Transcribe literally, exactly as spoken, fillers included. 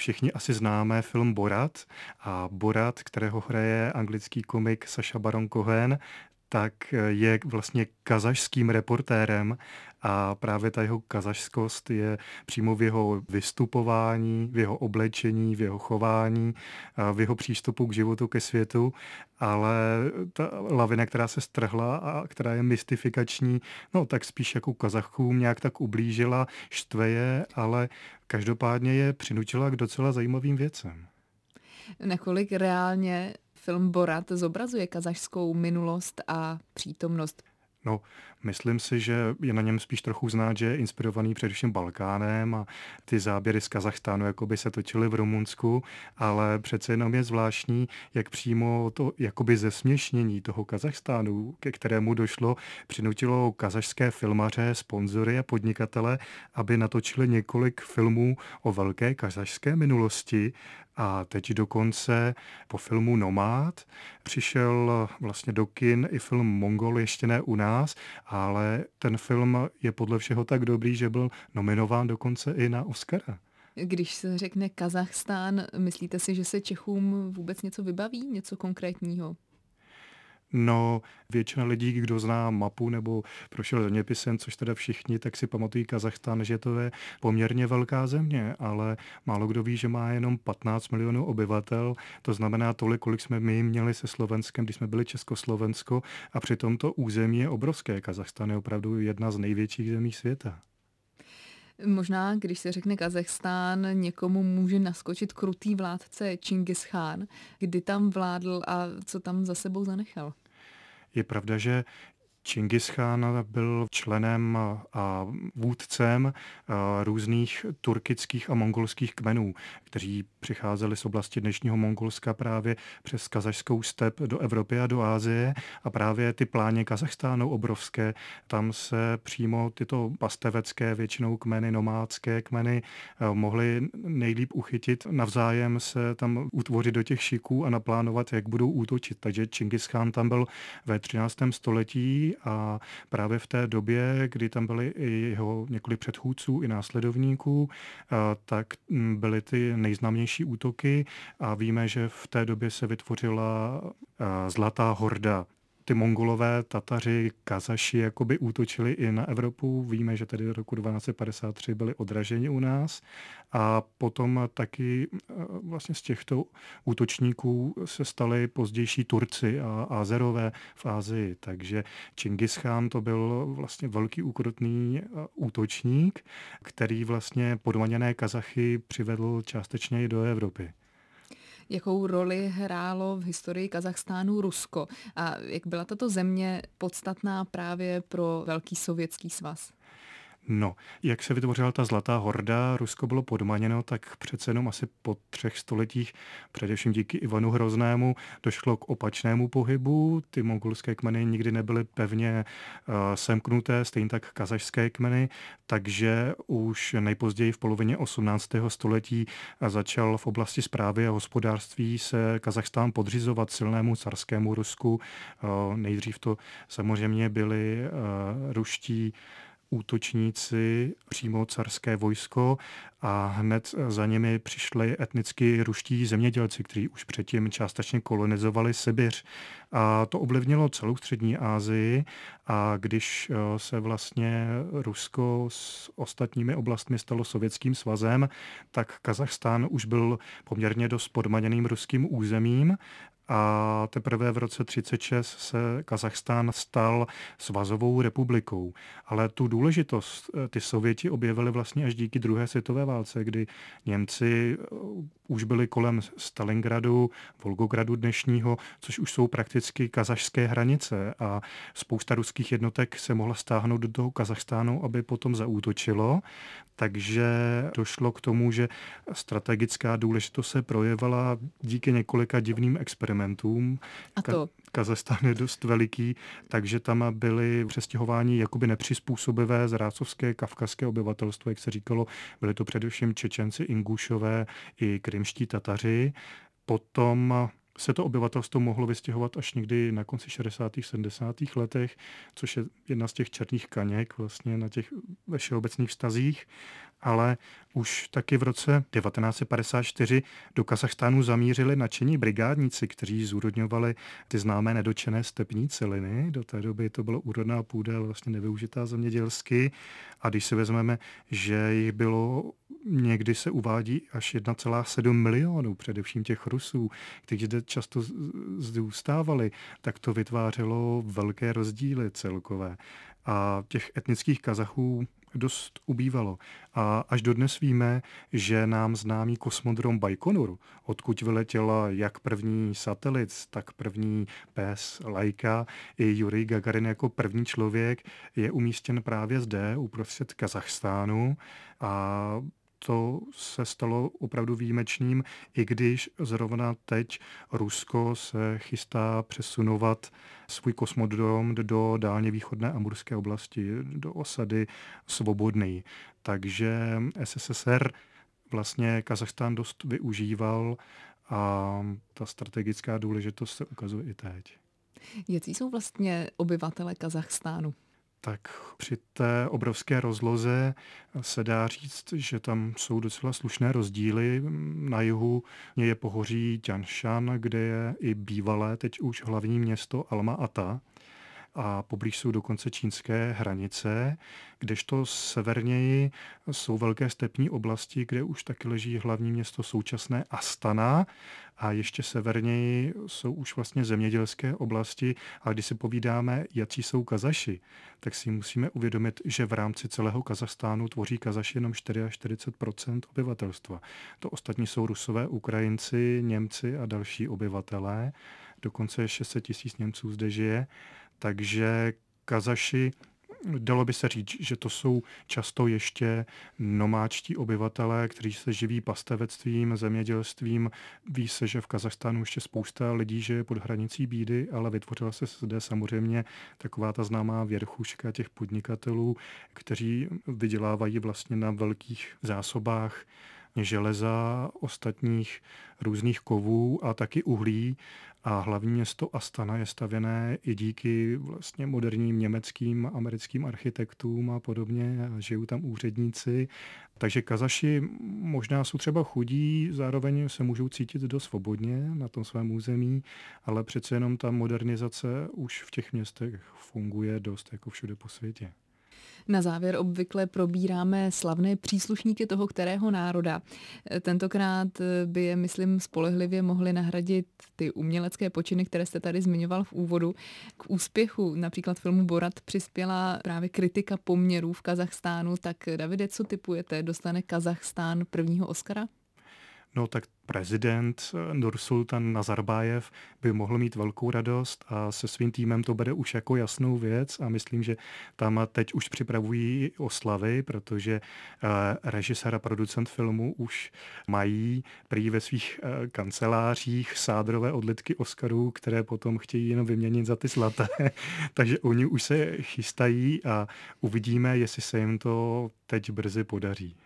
všichni asi známe film Borat a Borat, kterého hraje anglický komik Sacha Baron Cohen, tak je vlastně kazašským reportérem a právě ta jeho kazašskost je přímo v jeho vystupování, v jeho oblečení, v jeho chování, v jeho přístupu k životu, ke světu, ale ta lavina, která se strhla a která je mystifikační, no tak spíš jako Kazachům nějak tak ublížila, štve je, ale každopádně je přinutila k docela zajímavým věcem. Nakolik reálně film Borat zobrazuje kazašskou minulost a přítomnost? No, myslím si, že je na něm spíš trochu znát, že je inspirovaný především Balkánem a ty záběry z Kazachstánu jakoby se točily v Rumunsku, ale přece jenom je zvláštní, jak přímo to jakoby zesměšnění toho Kazachstánu, ke kterému došlo, přinutilo kazašské filmaře, sponzory a podnikatele, aby natočili několik filmů o velké kazašské minulosti. A teď dokonce po filmu Nomád přišel vlastně do kin i film Mongol, ještě ne u nás, ale ten film je podle všeho tak dobrý, že byl nominován dokonce i na Oscara. Když se řekne Kazachstán, myslíte si, že se Čechům vůbec něco vybaví, něco konkrétního? No, většina lidí, kdo zná mapu nebo prošel zeměpisem, což teda všichni, tak si pamatují Kazachstán, že to je poměrně velká země, ale málo kdo ví, že má jenom patnáct milionů obyvatel, to znamená tolik, kolik jsme my měli se Slovenskem, když jsme byli Československo, a přitom to území je obrovské. Kazachstán je opravdu jedna z největších zemí světa. Možná, když se řekne Kazachstán, někomu může naskočit krutý vládce Čingis Chán. Kdy tam vládl a co tam za sebou zanechal? Je pravda, že Čingis Chán byl členem a vůdcem různých turkických a mongolských kmenů, kteří přicházeli z oblasti dnešního Mongolska právě přes kazašskou step do Evropy a do Asie, a právě ty pláně Kazachstánu obrovské, tam se přímo tyto pastevecké, většinou kmeny, nomádské kmeny mohly nejlíp uchytit, navzájem se tam utvořit do těch šiků a naplánovat, jak budou útočit. Takže Čingis Chán tam byl ve třináctém století a právě v té době, kdy tam byli i jeho několik předchůdců i následovníků, tak byly ty nejznámější útoky a víme, že v té době se vytvořila Zlatá horda. Ty Mongolové, Tataři, Kazaši jakoby útočili i na Evropu. Víme, že tedy do roku dvanáct padesát tři byli odraženi u nás a potom taky vlastně z těchto útočníků se stali pozdější Turci a Azerové v Asii. Takže Čingis Chán to byl vlastně velký úkrutný útočník, který vlastně podmaněné Kazachy přivedl částečně i do Evropy. Jakou roli hrálo v historii Kazachstánu Rusko a jak byla tato země podstatná právě pro Velký sovětský svaz? No, jak se vytvořila ta Zlatá horda, Rusko bylo podmaněno, tak přece jenom asi po třech stoletích, především díky Ivanu Hroznému, došlo k opačnému pohybu. Ty mongolské kmeny nikdy nebyly pevně uh, semknuté, stejně tak kazašské kmeny, takže už nejpozději v polovině osmnáctého století začal v oblasti správy a hospodářství se Kazachstán podřizovat silnému carskému Rusku. Uh, nejdřív to samozřejmě byli uh, ruští útočníci, přímo carské vojsko, a hned za nimi přišli etnicky ruští zemědělci, kteří už předtím částečně kolonizovali Sibiř. A to ovlivnilo celou střední Asii, a když se vlastně Rusko s ostatními oblastmi stalo Sovětským svazem, tak Kazachstán už byl poměrně dost podmaněným ruským územím. A teprve v roce třicet šest se Kazachstán stal svazovou republikou. Ale tu důležitost ty Sověti objevili vlastně až díky druhé světové válce, kdy Němci už byli kolem Stalingradu, Volgogradu dnešního, což už jsou prakticky kazašské hranice, a spousta ruských jednotek se mohla stáhnout do toho Kazachstánu, aby potom zaútočilo. Takže došlo k tomu, že strategická důležitost se projevila díky několika divným experimentům. A to? Kazachstán je dost veliký, takže tam byli přestěhováni jakoby nepřizpůsobivé zrácovské, kavkazské obyvatelstvo, jak se říkalo. Byli to především Čečenci, Ingušové i krymští Tataři. Potom se to obyvatelstvo mohlo vystěhovat až někdy na konci šedesátých sedmdesátých letech, což je jedna z těch černých kaněk vlastně na těch všeobecných vztazích. ale už taky v roce devatenáct set padesát čtyři do Kazachstánu zamířili nadšení brigádníci, kteří zúrodňovali ty známé nedočené stepní celiny. Do té doby to byla úrodná půda, ale vlastně nevyužitá zemědělsky. A když si vezmeme, že jich bylo, někdy se uvádí až jedna celá sedm milionů, především těch Rusů, kteří zde často zůstávali, tak to vytvářelo velké rozdíly celkové. A těch etnických Kazachů dost ubývalo. A až dodnes víme, že nám známý kosmodrom Bajkonur, odkud vyletěla jak první satelit, tak první pes Laika i Jurij Gagarin jako první člověk, je umístěn právě zde, uprostřed Kazachstánu. A to se stalo opravdu výjimečným, i když zrovna teď Rusko se chystá přesunovat svůj kosmodrom do dálně východné amurské oblasti, do osady Svobodný. Takže S S S R vlastně Kazachstán dost využíval a ta strategická důležitost se ukazuje i teď. Jaký jsou vlastně obyvatele Kazachstánu? Tak při té obrovské rozloze se dá říct, že tam jsou docela slušné rozdíly. Na jihu je pohoří Tianshan, kde je i bývalé, teď už hlavní město Alma-Ata. A poblíž jsou dokonce čínské hranice, kdežto severněji jsou velké stepní oblasti, kde už taky leží hlavní město současné Astana a ještě severněji jsou už vlastně zemědělské oblasti. A když si povídáme, jaký jsou Kazaši, tak si musíme uvědomit, že v rámci celého Kazachstánu tvoří Kazaši jenom čtyřicet až čtyřicet procent obyvatelstva. To ostatní jsou Rusové, Ukrajinci, Němci a další obyvatelé. Dokonce šest set tisíc Němců zde žije. Takže Kazaši, dalo by se říct, že to jsou často ještě nomádští obyvatelé, kteří se živí pastevectvím, zemědělstvím. Ví se, že v Kazachstánu ještě spousta lidí žije pod hranicí bídy, ale vytvořila se zde samozřejmě taková ta známá věrchuška těch podnikatelů, kteří vydělávají vlastně na velkých zásobách železa, ostatních různých kovů a taky uhlí. A hlavní město Astana je stavěné i díky vlastně moderním německým, americkým architektům a podobně. A žijou tam úředníci. Takže Kazaši možná jsou třeba chudí, zároveň se můžou cítit dost svobodně na tom svém území, ale přece jenom ta modernizace už v těch městech funguje dost jako všude po světě. Na závěr obvykle probíráme slavné příslušníky toho kterého národa. Tentokrát by je, myslím, spolehlivě mohly nahradit ty umělecké počiny, které jste tady zmiňoval v úvodu. K úspěchu například filmu Borat přispěla právě kritika poměrů v Kazachstánu. Tak Davide, co tipujete? Dostane Kazachstán prvního Oscara? No tak prezident Nursultan Nazarbájev by mohl mít velkou radost a se svým týmem to bere už jako jasnou věc a myslím, že tam teď už připravují oslavy, protože režisér a producent filmu už mají prý ve svých kancelářích sádrové odlitky Oscarů, které potom chtějí jenom vyměnit za ty zlaté. Takže oni už se chystají a uvidíme, jestli se jim to teď brzy podaří.